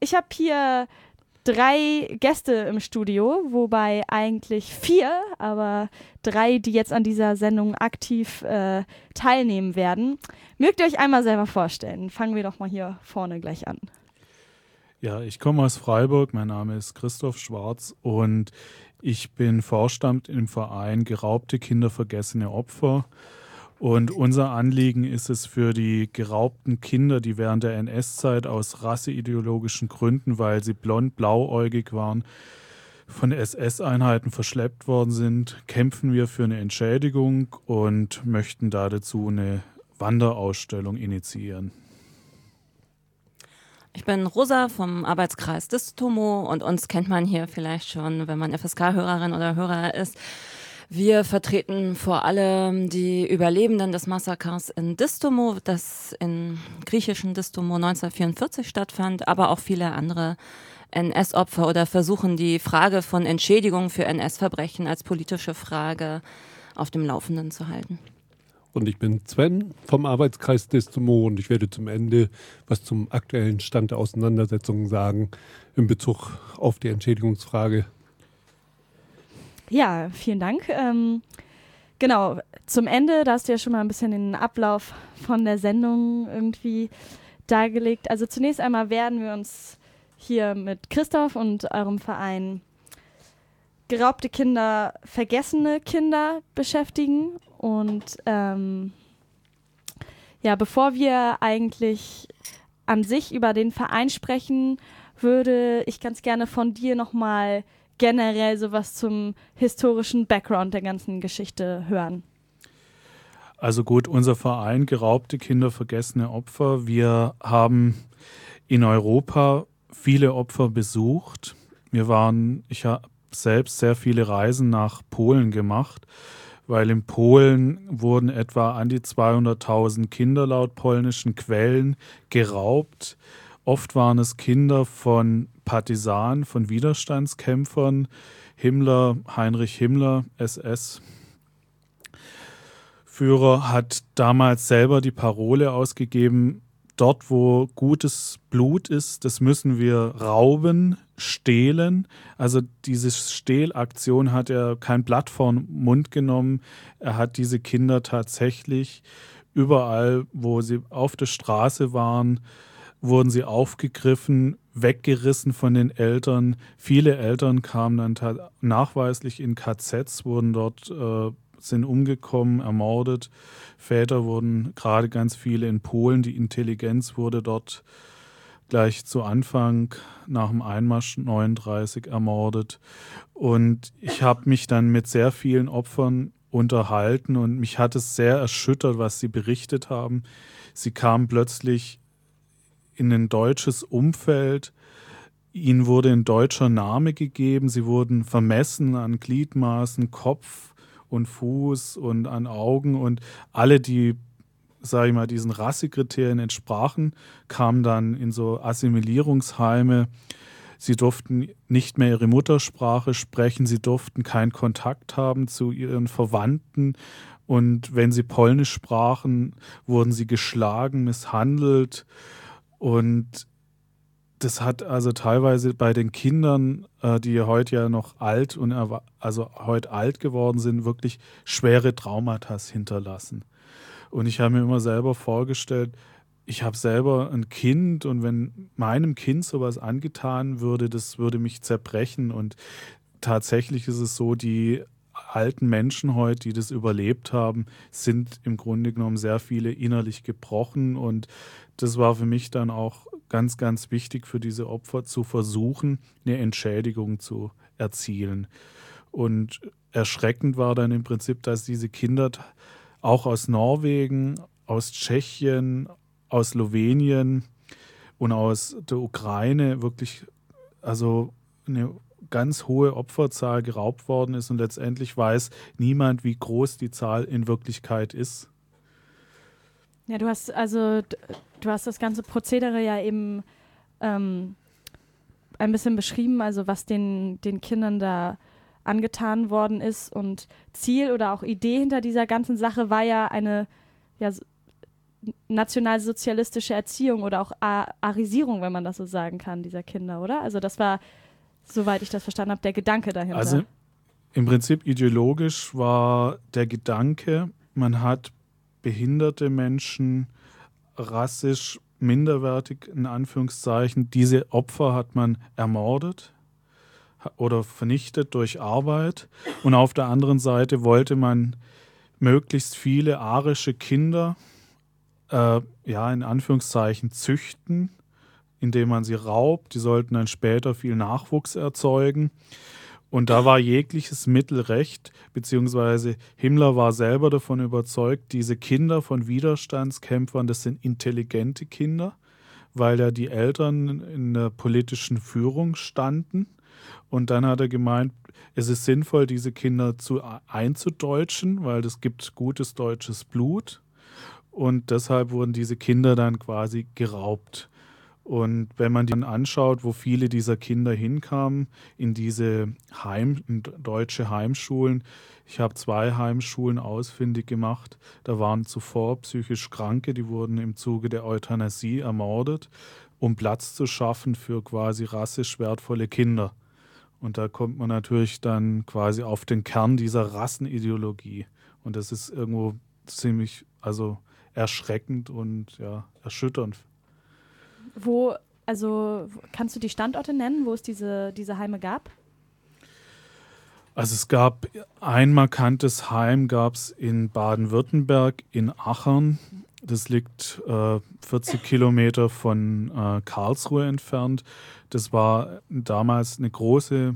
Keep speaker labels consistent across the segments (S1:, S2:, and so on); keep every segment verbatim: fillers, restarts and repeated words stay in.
S1: ich habe hier drei Gäste im Studio, wobei eigentlich vier, aber drei, die jetzt an dieser Sendung aktiv äh, teilnehmen werden. Mögt ihr euch einmal selber vorstellen? Fangen wir doch mal hier vorne gleich an.
S2: Ja, ich komme aus Freiburg, mein Name ist Christoph Schwarz und ich bin Vorstand im Verein Geraubte Kinder, vergessene Opfer. Und unser Anliegen ist es für die geraubten Kinder, die während der N S-Zeit aus rasseideologischen Gründen, weil sie blond, blauäugig waren, von S S-Einheiten verschleppt worden sind, kämpfen wir für eine Entschädigung und möchten da dazu eine Wanderausstellung initiieren.
S3: Ich bin Rosa vom Arbeitskreis Distomo und uns kennt man hier vielleicht schon, wenn man F S K-Hörerin oder Hörer ist. Wir vertreten vor allem die Überlebenden des Massakers in Distomo, das im griechischen Distomo neunzehnhundertvierundvierzig stattfand, aber auch viele andere N S-Opfer oder versuchen die Frage von Entschädigung für N S-Verbrechen als politische Frage auf dem Laufenden zu halten.
S4: Und ich bin Sven vom Arbeitskreis Distomo und ich werde zum Ende was zum aktuellen Stand der Auseinandersetzungen sagen in Bezug auf die Entschädigungsfrage.
S1: Ja, vielen Dank. Ähm, genau, zum Ende, da hast du ja schon mal ein bisschen den Ablauf von der Sendung irgendwie dargelegt. Also zunächst einmal werden wir uns hier mit Christoph und eurem Verein Geraubte Kinder, vergessene Kinder beschäftigen. Und ähm, ja, bevor wir eigentlich an sich über den Verein sprechen, würde ich ganz gerne von dir nochmal generell sowas zum historischen Background der ganzen Geschichte hören.
S2: Also gut, unser Verein Geraubte Kinder, vergessene Opfer. Wir haben in Europa viele Opfer besucht. Wir waren, ich habe selbst sehr viele Reisen nach Polen gemacht, weil in Polen wurden etwa an die zweihunderttausend Kinder laut polnischen Quellen geraubt. Oft waren es Kinder von Partisanen, von Widerstandskämpfern. Himmler, Heinrich Himmler, S S-Führer, hat damals selber die Parole ausgegeben, dort wo gutes Blut ist, das müssen wir rauben, stehlen. Also diese Stehlaktion hat er kein Blatt vor den Mund genommen. Er hat diese Kinder tatsächlich überall, wo sie auf der Straße waren, wurden sie aufgegriffen, weggerissen von den Eltern. Viele Eltern kamen dann ta- nachweislich in K Zs, wurden dort, äh, sind umgekommen, ermordet. Väter wurden, gerade ganz viele in Polen, die Intelligenz wurde dort gleich zu Anfang nach dem Einmarsch neununddreißig ermordet. Und ich habe mich dann mit sehr vielen Opfern unterhalten und mich hat es sehr erschüttert, was sie berichtet haben. Sie kamen plötzlich in ein deutsches Umfeld. Ihnen wurde ein deutscher Name gegeben. Sie wurden vermessen an Gliedmaßen, Kopf und Fuß und an Augen. Und alle, die, sage ich mal, diesen Rassekriterien entsprachen, kamen dann in so Assimilierungsheime. Sie durften nicht mehr ihre Muttersprache sprechen. Sie durften keinen Kontakt haben zu ihren Verwandten. Und wenn sie Polnisch sprachen, wurden sie geschlagen, misshandelt. Und das hat also teilweise bei den Kindern, äh, die heute ja noch alt und erwa- also heute alt geworden sind, wirklich schwere Traumata hinterlassen. Und ich habe mir immer selber vorgestellt, ich habe selber ein Kind und wenn meinem Kind sowas angetan würde, das würde mich zerbrechen. Und tatsächlich ist es so, die alten Menschen heute, die das überlebt haben, sind im Grunde genommen sehr viele innerlich gebrochen. Und das war für mich dann auch ganz, ganz wichtig für diese Opfer zu versuchen, eine Entschädigung zu erzielen. Und erschreckend war dann im Prinzip, dass diese Kinder auch aus Norwegen, aus Tschechien, aus Slowenien und aus der Ukraine wirklich also eine ganz hohe Opferzahl geraubt worden ist und letztendlich weiß niemand, wie groß die Zahl in Wirklichkeit ist.
S1: Ja, du hast also d- du hast das ganze Prozedere ja eben ähm, ein bisschen beschrieben, also was den, den Kindern da angetan worden ist und Ziel oder auch Idee hinter dieser ganzen Sache war ja eine ja, s- nationalsozialistische Erziehung oder auch A- Arisierung, wenn man das so sagen kann, dieser Kinder, oder? Also das war, soweit ich das verstanden habe, der Gedanke dahinter.
S2: Also im Prinzip ideologisch war der Gedanke, man hat behinderte Menschen rassisch minderwertig, in Anführungszeichen, diese Opfer hat man ermordet oder vernichtet durch Arbeit. Und auf der anderen Seite wollte man möglichst viele arische Kinder, äh, ja, in Anführungszeichen, züchten, indem man sie raubt. Die sollten dann später viel Nachwuchs erzeugen. Und da war jegliches Mittel recht, beziehungsweise Himmler war selber davon überzeugt, diese Kinder von Widerstandskämpfern, das sind intelligente Kinder, weil ja die Eltern in der politischen Führung standen. Und dann hat er gemeint, es ist sinnvoll, diese Kinder zu einzudeutschen, weil das gibt gutes deutsches Blut. Und deshalb wurden diese Kinder dann quasi geraubt. Und wenn man dann anschaut, wo viele dieser Kinder hinkamen, in diese Heim, in deutsche Heimschulen, ich habe zwei Heimschulen ausfindig gemacht, da waren zuvor psychisch Kranke, die wurden im Zuge der Euthanasie ermordet, um Platz zu schaffen für quasi rassisch wertvolle Kinder. Und da kommt man natürlich dann quasi auf den Kern dieser Rassenideologie. Und das ist irgendwo ziemlich, also erschreckend und ja, erschütternd.
S1: Wo, also kannst du die Standorte nennen, wo es diese, diese Heime gab?
S2: Also es gab ein markantes Heim, gab es in Baden-Württemberg, in Achern. Das liegt äh, vierzig Kilometer von äh, Karlsruhe entfernt. Das war damals eine große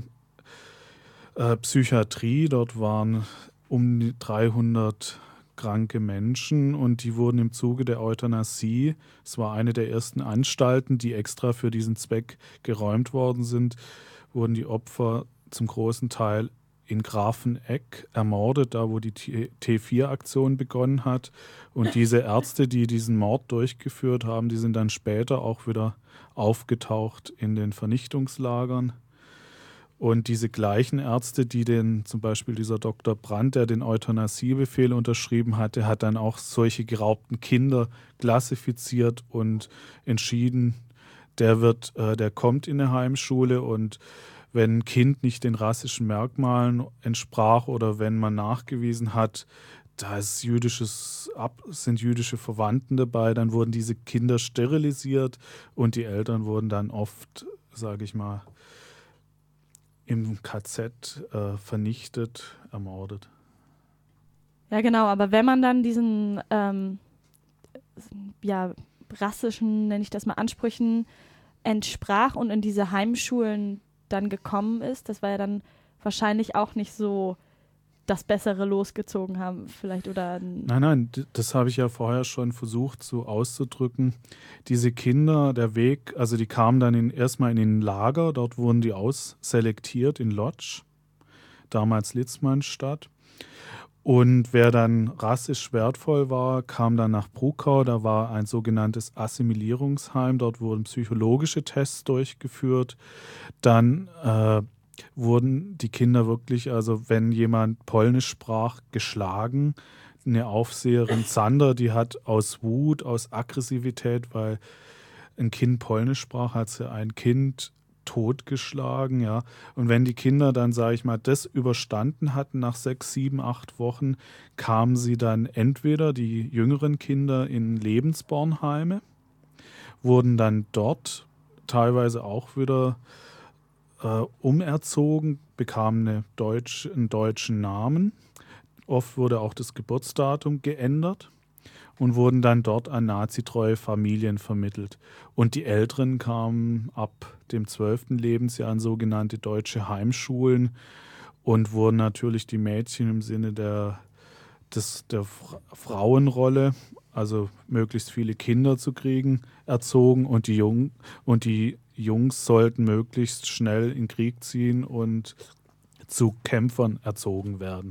S2: äh, Psychiatrie. Dort waren um die dreihundert kranke Menschen und die wurden im Zuge der Euthanasie, es war eine der ersten Anstalten, die extra für diesen Zweck geräumt worden sind, wurden die Opfer zum großen Teil in Grafenegg ermordet, da wo die T vier Aktion begonnen hat. Und diese Ärzte, die diesen Mord durchgeführt haben, die sind dann später auch wieder aufgetaucht in den Vernichtungslagern. Und diese gleichen Ärzte, die den, zum Beispiel dieser Doktor Brandt, der den Euthanasiebefehl unterschrieben hatte, hat dann auch solche geraubten Kinder klassifiziert und entschieden, der wird, äh, der kommt in eine Heimschule und wenn ein Kind nicht den rassischen Merkmalen entsprach oder wenn man nachgewiesen hat, da ist jüdisches Ab, sind jüdische Verwandten dabei, dann wurden diese Kinder sterilisiert und die Eltern wurden dann oft, sage ich mal, im K Z äh, vernichtet, ermordet.
S1: Ja, genau, aber wenn man dann diesen ähm, ja, rassischen, nenne ich das mal, Ansprüchen entsprach und in diese Heimschulen dann gekommen ist, das war ja dann wahrscheinlich auch nicht so das Bessere losgezogen haben, vielleicht oder.
S2: Nein, nein, das habe ich ja vorher schon versucht so auszudrücken. Diese Kinder, der Weg, also die kamen dann in, erstmal in ein Lager, dort wurden die ausselektiert in Lodz, damals Litzmannstadt. Und wer dann rassisch wertvoll war, kam dann nach Bruckau, da war ein sogenanntes Assimilierungsheim, dort wurden psychologische Tests durchgeführt. Dann äh, wurden die Kinder wirklich, also wenn jemand Polnisch sprach, geschlagen. Eine Aufseherin Zander, die hat aus Wut, aus Aggressivität, weil ein Kind Polnisch sprach, hat sie ein Kind totgeschlagen, ja. Und wenn die Kinder dann, sage ich mal, das überstanden hatten nach sechs, sieben, acht Wochen, kamen sie dann entweder die jüngeren Kinder in Lebensbornheime, wurden dann dort teilweise auch wieder äh, umerzogen, bekamen eine Deutsch, einen deutschen Namen. Oft wurde auch das Geburtsdatum geändert und wurden dann dort an nazitreue Familien vermittelt. Und die Älteren kamen ab dem zwölften Lebensjahr an sogenannte deutsche Heimschulen und wurden natürlich die Mädchen im Sinne der, des, der Fra- Frauenrolle, also möglichst viele Kinder zu kriegen, erzogen und die, Jung, und die Jungs sollten möglichst schnell in den Krieg ziehen und zu Kämpfern erzogen werden.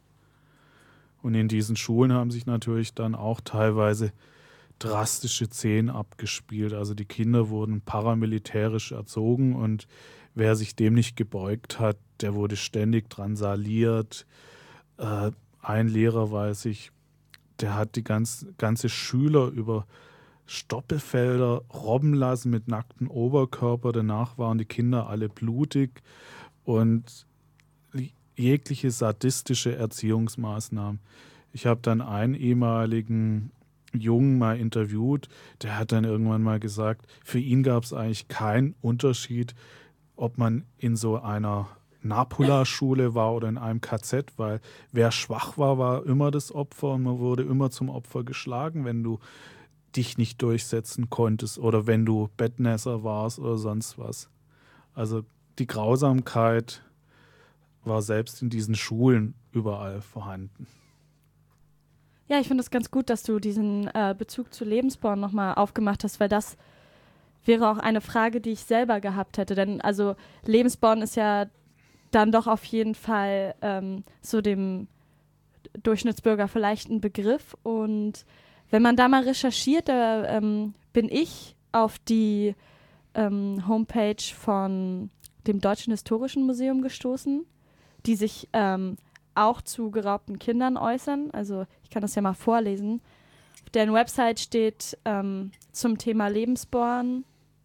S2: Und in diesen Schulen haben sich natürlich dann auch teilweise drastische Szenen abgespielt. Also die Kinder wurden paramilitärisch erzogen und wer sich dem nicht gebeugt hat, der wurde ständig drangsaliert. Äh, ein Lehrer, weiß ich, der hat die ganz, ganze Schüler über Stoppelfelder robben lassen mit nacktem Oberkörper. Danach waren die Kinder alle blutig und jegliche sadistische Erziehungsmaßnahmen. Ich habe dann einen ehemaligen Jungen mal interviewt, der hat dann irgendwann mal gesagt, für ihn gab es eigentlich keinen Unterschied, ob man in so einer Napula-Schule war oder in einem K Z, weil wer schwach war, war immer das Opfer und man wurde immer zum Opfer geschlagen, wenn du dich nicht durchsetzen konntest oder wenn du Bettnässer warst oder sonst was. Also die Grausamkeit war selbst in diesen Schulen überall vorhanden.
S1: Ja, ich finde es ganz gut, dass du diesen äh, Bezug zu Lebensborn nochmal aufgemacht hast, weil das wäre auch eine Frage, die ich selber gehabt hätte. Denn also Lebensborn ist ja dann doch auf jeden Fall ähm, so dem Durchschnittsbürger vielleicht ein Begriff. Und wenn man da mal recherchiert, da ähm, bin ich auf die ähm, Homepage von dem Deutschen Historischen Museum gestoßen, die sich ähm, auch zu geraubten Kindern äußern. Also ich kann das ja mal vorlesen. Auf deren Website steht ähm, zum Thema Lebensborn: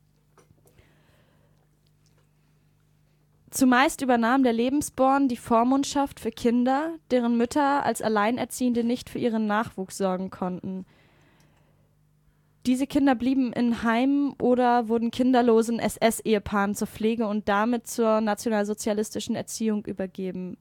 S1: Zumeist übernahm der Lebensborn die Vormundschaft für Kinder, deren Mütter als Alleinerziehende nicht für ihren Nachwuchs sorgen konnten. Diese Kinder blieben in Heimen oder wurden kinderlosen S S-Ehepaaren zur Pflege und damit zur nationalsozialistischen Erziehung übergeben.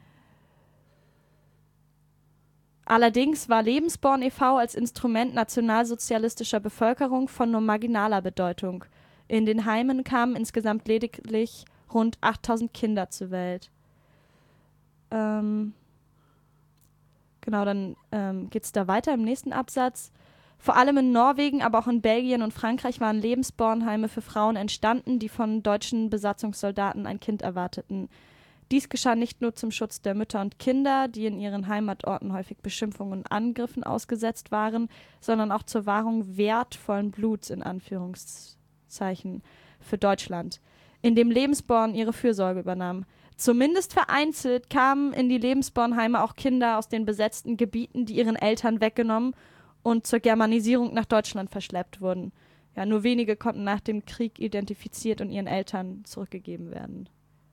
S1: Allerdings war Lebensborn e V als Instrument nationalsozialistischer Bevölkerung von nur marginaler Bedeutung. In den Heimen kamen insgesamt lediglich rund achttausend Kinder zur Welt. Ähm, genau, dann ähm, geht es da weiter im nächsten Absatz. Vor allem in Norwegen, aber auch in Belgien und Frankreich waren Lebensbornheime für Frauen entstanden, die von deutschen Besatzungssoldaten ein Kind erwarteten. Dies geschah nicht nur zum Schutz der Mütter und Kinder, die in ihren Heimatorten häufig Beschimpfungen und Angriffen ausgesetzt waren, sondern auch zur Wahrung wertvollen Bluts in Anführungszeichen für Deutschland, in dem Lebensborn ihre Fürsorge übernahm. Zumindest vereinzelt kamen in die Lebensbornheime auch Kinder aus den besetzten Gebieten, die ihren Eltern weggenommen und zur Germanisierung nach Deutschland verschleppt wurden. Ja, nur wenige konnten nach dem Krieg identifiziert und ihren Eltern zurückgegeben werden.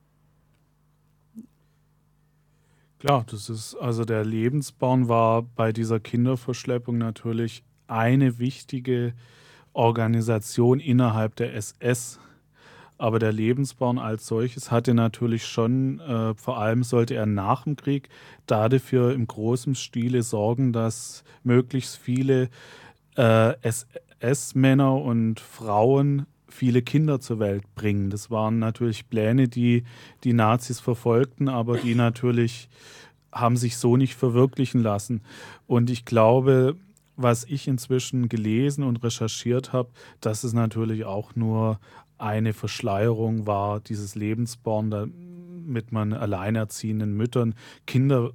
S2: Klar, das ist, also der Lebensborn war bei dieser Kinderverschleppung natürlich eine wichtige Organisation innerhalb der S S. Aber der Lebensborn als solches hatte natürlich schon, äh, vor allem sollte er nach dem Krieg dafür im großen Stile sorgen, dass möglichst viele äh, S S-Männer und Frauen viele Kinder zur Welt bringen. Das waren natürlich Pläne, die die Nazis verfolgten, aber die natürlich haben sich so nicht verwirklichen lassen. Und ich glaube, was ich inzwischen gelesen und recherchiert habe, dass es natürlich auch nur eine Verschleierung war, dieses Lebensborn, damit man alleinerziehenden Müttern Kinder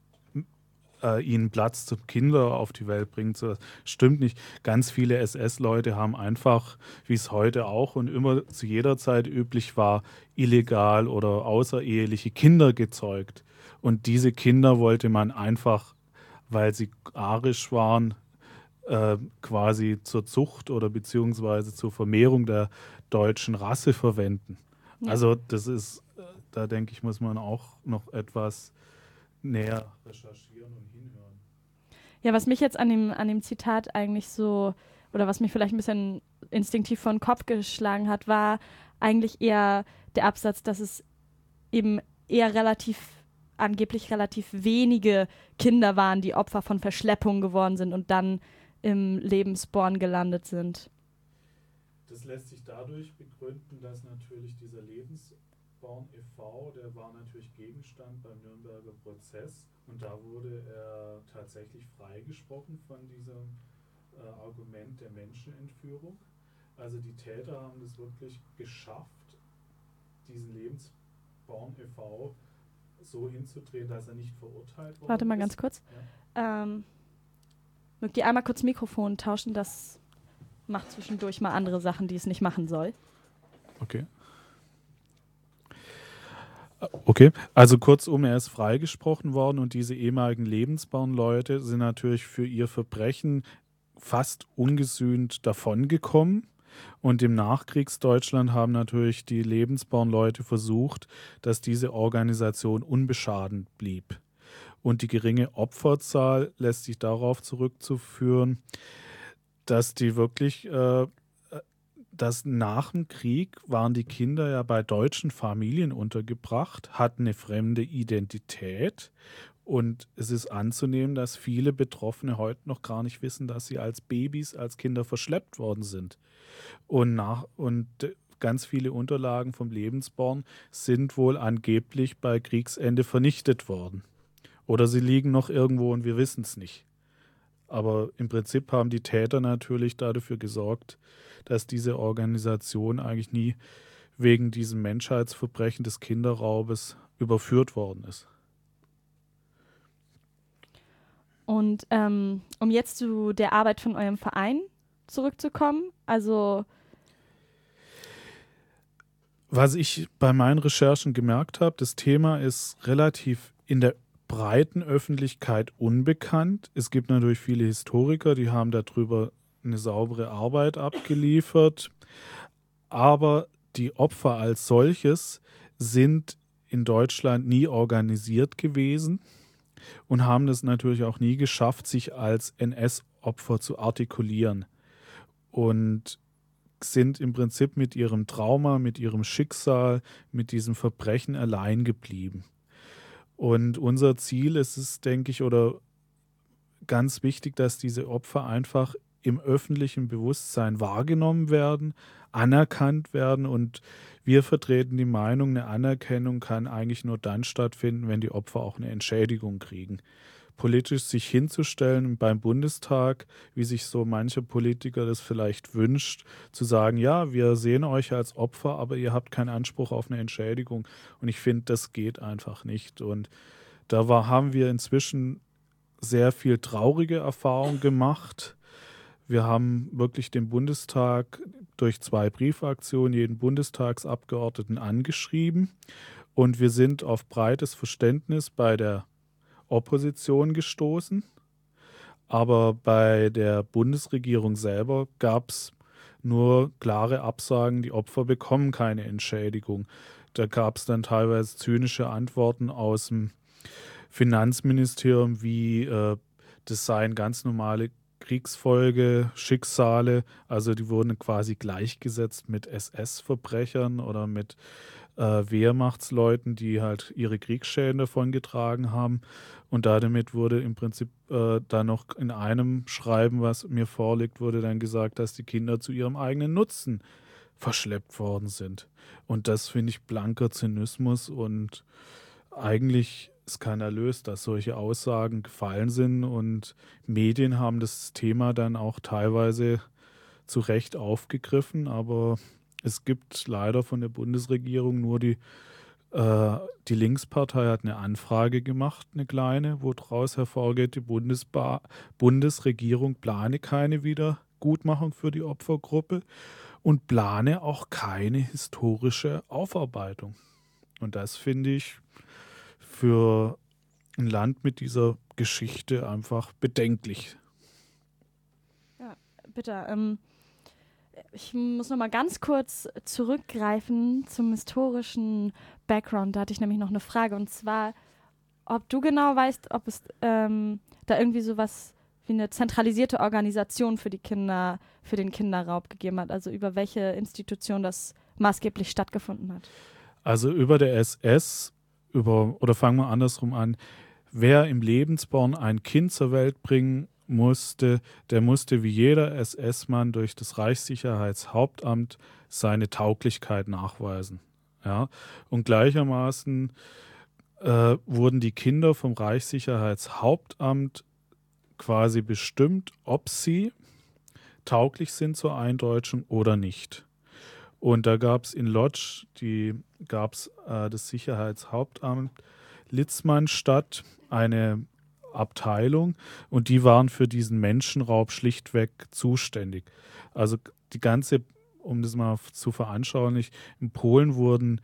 S2: äh, ihnen Platz zum Kinder auf die Welt bringt. So, das stimmt nicht. Ganz viele S S-Leute haben einfach, wie es heute auch und immer zu jeder Zeit üblich war, illegal oder außereheliche Kinder gezeugt. Und diese Kinder wollte man einfach, weil sie arisch waren, äh, quasi zur Zucht oder beziehungsweise zur Vermehrung der deutschen Rasse verwenden. Ja. Also das ist, da denke ich, muss man auch noch etwas näher recherchieren und hinhören.
S1: Ja, was mich jetzt an dem, an dem Zitat eigentlich so, oder was mich vielleicht ein bisschen instinktiv vor den Kopf geschlagen hat, war eigentlich eher der Absatz, dass es eben eher relativ, angeblich relativ wenige Kinder waren, die Opfer von Verschleppungen geworden sind und dann im Lebensborn gelandet sind.
S2: Das lässt sich dadurch begründen, dass natürlich dieser Lebensborn e V, der war natürlich Gegenstand beim Nürnberger Prozess und da wurde er tatsächlich freigesprochen von diesem äh, Argument der Menschenentführung. Also die Täter haben es wirklich geschafft, diesen Lebensborn e V so hinzudrehen, dass er nicht verurteilt wurde.
S1: Warte mal ganz kurz. Ja. Ähm, mögt ihr einmal kurz Mikrofon tauschen? Das macht zwischendurch mal andere Sachen, die es nicht machen soll.
S2: Okay. Okay, also kurzum, er ist freigesprochen worden und diese ehemaligen Lebensborn-Leute sind natürlich für ihr Verbrechen fast ungesühnt davongekommen. Und im Nachkriegsdeutschland haben natürlich die Lebensborn-Leute versucht, dass diese Organisation unbeschadet blieb. Und die geringe Opferzahl lässt sich darauf zurückzuführen, dass die wirklich, äh, dass nach dem Krieg waren die Kinder ja bei deutschen Familien untergebracht, hatten eine fremde Identität. Und es ist anzunehmen, dass viele Betroffene heute noch gar nicht wissen, dass sie als Babys, als Kinder verschleppt worden sind. Und, nach, und ganz viele Unterlagen vom Lebensborn sind wohl angeblich bei Kriegsende vernichtet worden. Oder sie liegen noch irgendwo und wir wissen es nicht. Aber im Prinzip haben die Täter natürlich dafür gesorgt, dass diese Organisation eigentlich nie wegen diesem Menschheitsverbrechen des Kinderraubes überführt worden ist.
S1: Und ähm, um jetzt zu der Arbeit von eurem Verein zurückzukommen, also
S2: was ich bei meinen Recherchen gemerkt habe, das Thema ist relativ in der breiten Öffentlichkeit unbekannt. Es gibt natürlich viele Historiker, die haben darüber eine saubere Arbeit abgeliefert, aber die Opfer als solches sind in Deutschland nie organisiert gewesen und haben es natürlich auch nie geschafft, sich als N S-Opfer zu artikulieren und sind im Prinzip mit ihrem Trauma, mit ihrem Schicksal, mit diesem Verbrechen allein geblieben. Und unser Ziel ist es, denke ich, oder ganz wichtig, dass diese Opfer einfach im öffentlichen Bewusstsein wahrgenommen werden, anerkannt werden. Und wir vertreten die Meinung, eine Anerkennung kann eigentlich nur dann stattfinden, wenn die Opfer auch eine Entschädigung kriegen. Politisch sich hinzustellen beim Bundestag, wie sich so mancher Politiker das vielleicht wünscht, zu sagen, ja, wir sehen euch als Opfer, aber ihr habt keinen Anspruch auf eine Entschädigung. Und ich finde, das geht einfach nicht. Und da war, haben wir inzwischen sehr viel traurige Erfahrungen gemacht. Wir haben wirklich den Bundestag durch zwei Briefaktionen jeden Bundestagsabgeordneten angeschrieben und wir sind auf breites Verständnis bei der Opposition gestoßen, aber bei der Bundesregierung selber gab es nur klare Absagen, die Opfer bekommen keine Entschädigung. Da gab es dann teilweise zynische Antworten aus dem Finanzministerium, wie äh, das seien ganz normale Kriegsfolge, Schicksale, also die wurden quasi gleichgesetzt mit S S-Verbrechern oder mit äh, Wehrmachtsleuten, die halt ihre Kriegsschäden davongetragen haben. Und damit wurde im Prinzip äh, dann noch in einem Schreiben, was mir vorliegt, wurde dann gesagt, dass die Kinder zu ihrem eigenen Nutzen verschleppt worden sind. Und das finde ich blanker Zynismus und eigentlich skandalös, dass solche Aussagen gefallen sind und Medien haben das Thema dann auch teilweise zu Recht aufgegriffen, aber es gibt leider von der Bundesregierung nur die, äh, die Linkspartei hat eine Anfrage gemacht, eine kleine, wo daraus hervorgeht, die Bundesba- Bundesregierung plane keine Wiedergutmachung für die Opfergruppe und plane auch keine historische Aufarbeitung. Und das finde ich für ein Land mit dieser Geschichte einfach bedenklich.
S1: Ja, bitte. Ähm, ich muss noch mal ganz kurz zurückgreifen zum historischen Background. Da hatte ich nämlich noch eine Frage. Und zwar, ob du genau weißt, ob es ähm, da irgendwie sowas wie eine zentralisierte Organisation für die Kinder, für den Kinderraub gegeben hat. Also über welche Institution das maßgeblich stattgefunden hat.
S2: Also über der S S Über, oder fangen wir andersrum an, wer im Lebensborn ein Kind zur Welt bringen musste, der musste wie jeder S S-Mann durch das Reichssicherheitshauptamt seine Tauglichkeit nachweisen. Ja? Und gleichermaßen äh, wurden die Kinder vom Reichssicherheitshauptamt quasi bestimmt, ob sie tauglich sind zur Eindeutschung oder nicht. Und da gab es in Lodz, die gab es äh, das Sicherheitshauptamt Litzmannstadt, eine Abteilung und die waren für diesen Menschenraub schlichtweg zuständig. Also die ganze, um das mal zu veranschaulichen, in Polen wurden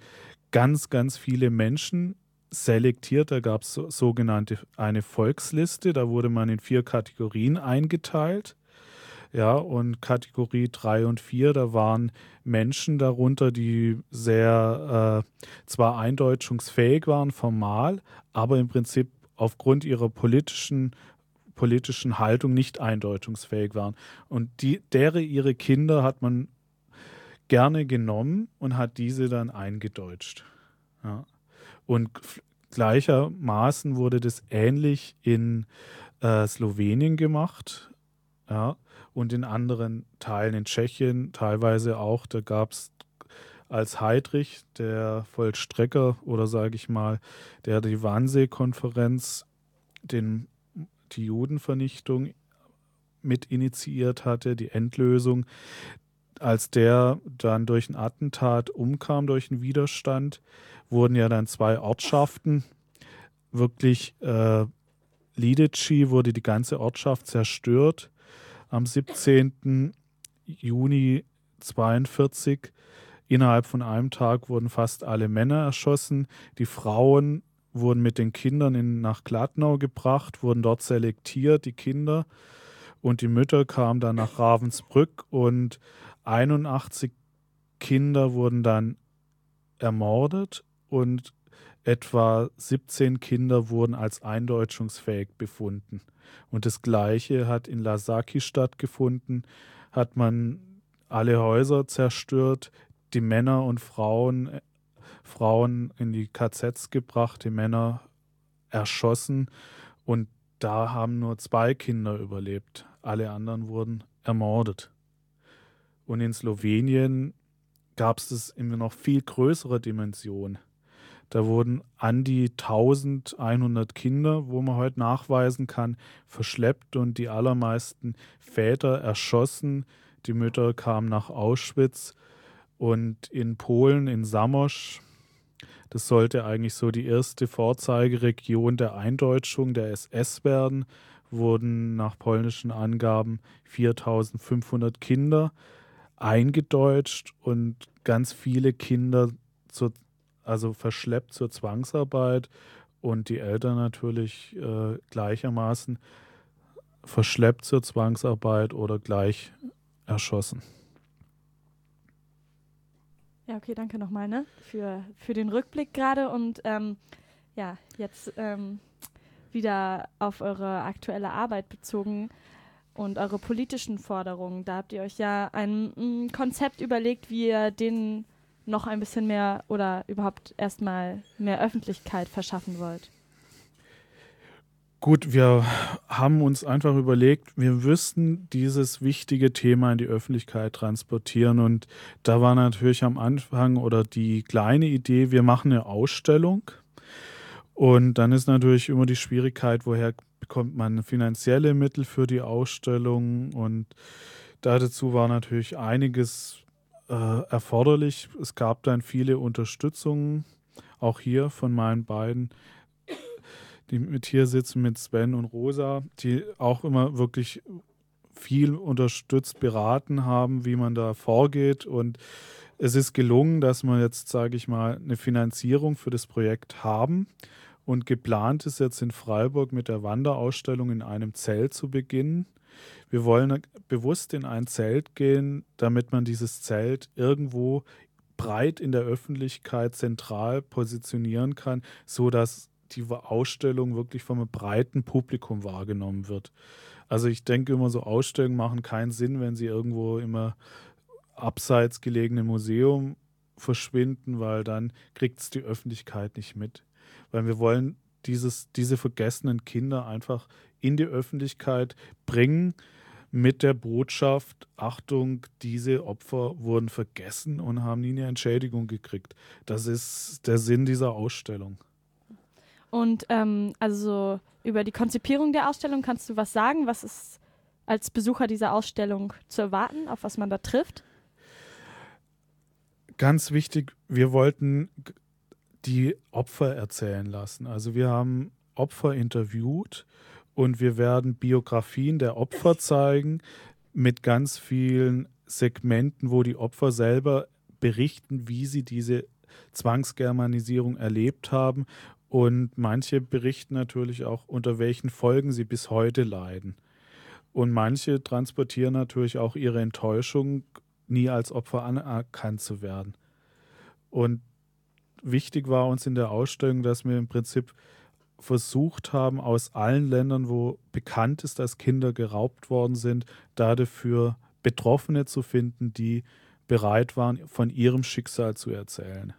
S2: ganz, ganz viele Menschen selektiert. Da gab es so, sogenannte eine Volksliste, da wurde man in vier Kategorien eingeteilt. Ja, und Kategorie drei und vier, da waren Menschen darunter, die sehr äh, zwar eindeutschungsfähig waren formal, aber im Prinzip aufgrund ihrer politischen politischen Haltung nicht eindeutungsfähig waren. Und die, deren ihre Kinder hat man gerne genommen und hat diese dann eingedeutscht. Ja. Und gleichermaßen wurde das ähnlich in äh, Slowenien gemacht, ja, und in anderen Teilen in Tschechien teilweise auch. Da gab es als Heydrich, der Vollstrecker oder sage ich mal, der die Wannsee-Konferenz, den, die Judenvernichtung mit initiiert hatte, die Endlösung, als der dann durch ein Attentat umkam, durch einen Widerstand, wurden ja dann zwei Ortschaften, wirklich äh, Lidice wurde die ganze Ortschaft zerstört. Am siebzehnten Juni zweiundvierzig, innerhalb von einem Tag wurden fast alle Männer erschossen. Die Frauen wurden mit den Kindern in, nach Gladnau gebracht, wurden dort selektiert, die Kinder. Und die Mütter kamen dann nach Ravensbrück und einundachtzig Kinder wurden dann ermordet und etwa siebzehn Kinder wurden als eindeutschungsfähig befunden. Und das Gleiche hat in Lasaki stattgefunden, hat man alle Häuser zerstört, die Männer und Frauen, Frauen in die K Zs gebracht, die Männer erschossen und da haben nur zwei Kinder überlebt. Alle anderen wurden ermordet. Und in Slowenien gab es das in noch viel größerer Dimension. Da wurden an die eintausendeinhundert Kinder, wo man heute nachweisen kann, verschleppt und die allermeisten Väter erschossen. Die Mütter kamen nach Auschwitz und in Polen, in Zamość, das sollte eigentlich so die erste Vorzeigeregion der Eindeutschung der S S werden, wurden nach polnischen Angaben viertausendfünfhundert Kinder eingedeutscht und ganz viele Kinder zur, also verschleppt zur Zwangsarbeit und die Eltern natürlich äh, gleichermaßen verschleppt zur Zwangsarbeit oder gleich erschossen.
S1: Ja, okay, danke nochmal, ne, für, für den Rückblick gerade und ähm, ja, jetzt ähm, wieder auf eure aktuelle Arbeit bezogen und eure politischen Forderungen. Da habt ihr euch ja ein, ein Konzept überlegt, wie ihr denen noch ein bisschen mehr oder überhaupt erstmal mehr Öffentlichkeit verschaffen wollt.
S2: Gut, wir haben uns einfach überlegt, wir müssten dieses wichtige Thema in die Öffentlichkeit transportieren und da war natürlich am Anfang oder die kleine Idee, wir machen eine Ausstellung und dann ist natürlich immer die Schwierigkeit, woher bekommt man finanzielle Mittel für die Ausstellung und dazu war natürlich einiges äh, erforderlich. Es gab dann viele Unterstützungen, auch hier von meinen beiden, die mit hier sitzen, mit Sven und Rosa, die auch immer wirklich viel unterstützt, beraten haben, wie man da vorgeht. Und es ist gelungen, dass wir jetzt, sage ich mal, eine Finanzierung für das Projekt haben. Und geplant ist jetzt in Freiburg mit der Wanderausstellung in einem Zelt zu beginnen. Wir wollen bewusst in ein Zelt gehen, damit man dieses Zelt irgendwo breit in der Öffentlichkeit zentral positionieren kann, sodass die Ausstellung wirklich vom breiten Publikum wahrgenommen wird. Also ich denke immer, so Ausstellungen machen keinen Sinn, wenn sie irgendwo immer abseits gelegenen Museum verschwinden, weil dann kriegt es die Öffentlichkeit nicht mit. Weil wir wollen dieses, diese vergessenen Kinder einfach in die Öffentlichkeit bringen mit der Botschaft, Achtung, diese Opfer wurden vergessen und haben nie eine Entschädigung gekriegt. Das ist der Sinn dieser Ausstellung.
S1: Und ähm, also über die Konzipierung der Ausstellung kannst du was sagen? Was ist als Besucher dieser Ausstellung zu erwarten, auf was man da trifft?
S2: Ganz wichtig, wir wollten die Opfer erzählen lassen. Also wir haben Opfer interviewt und wir werden Biografien der Opfer zeigen mit ganz vielen Segmenten, wo die Opfer selber berichten, wie sie diese Zwangsgermanisierung erlebt haben. Und manche berichten natürlich auch, unter welchen Folgen sie bis heute leiden. Und manche transportieren natürlich auch ihre Enttäuschung, nie als Opfer anerkannt zu werden. Und wichtig war uns in der Ausstellung, dass wir im Prinzip versucht haben, aus allen Ländern, wo bekannt ist, dass Kinder geraubt worden sind, dafür Betroffene zu finden, die bereit waren, von ihrem Schicksal zu erzählen.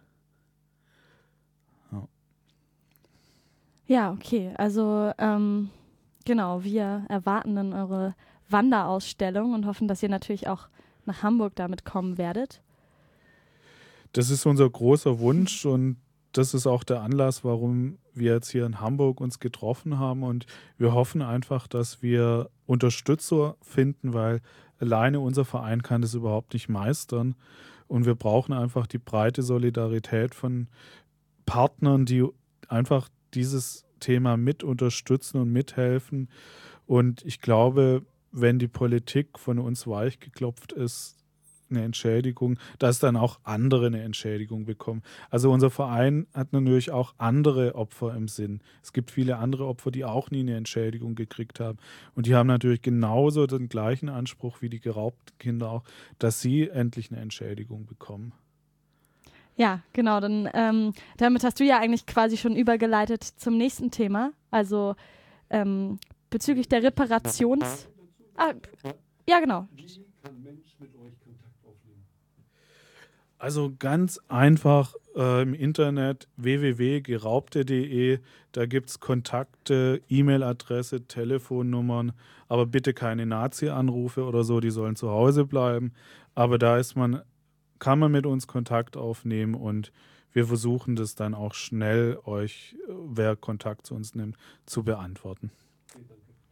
S2: Ja,
S1: ja okay. Also ähm, genau, wir erwarten dann eure Wanderausstellung und hoffen, dass ihr natürlich auch nach Hamburg damit kommen werdet.
S2: Das ist unser großer Wunsch und das ist auch der Anlass, warum wir jetzt hier in Hamburg uns getroffen haben, und wir hoffen einfach, dass wir Unterstützer finden, weil alleine unser Verein kann das überhaupt nicht meistern und wir brauchen einfach die breite Solidarität von Partnern, die einfach dieses Thema mit unterstützen und mithelfen, und ich glaube, wenn die Politik von uns weichgeklopft ist, eine Entschädigung, dass dann auch andere eine Entschädigung bekommen. Also unser Verein hat natürlich auch andere Opfer im Sinn. Es gibt viele andere Opfer, die auch nie eine Entschädigung gekriegt haben. Und die haben natürlich genauso den gleichen Anspruch wie die geraubten Kinder auch, dass sie endlich eine Entschädigung bekommen.
S1: Ja, genau. Dann ähm, damit hast du ja eigentlich quasi schon übergeleitet zum nächsten Thema. Also ähm, bezüglich der Reparations... Ah, ja, genau.
S4: Wie kann ein Mensch mit euch Kontakt aufnehmen?
S2: Also ganz einfach äh, im Internet w w w punkt geraubte punkt de, da gibt es Kontakte, E-Mail-Adresse, Telefonnummern, aber bitte keine Nazi-Anrufe oder so, die sollen zu Hause bleiben. Aber da ist man, kann man mit uns Kontakt aufnehmen und wir versuchen das dann auch schnell euch, wer Kontakt zu uns nimmt, zu beantworten.
S4: Okay, dann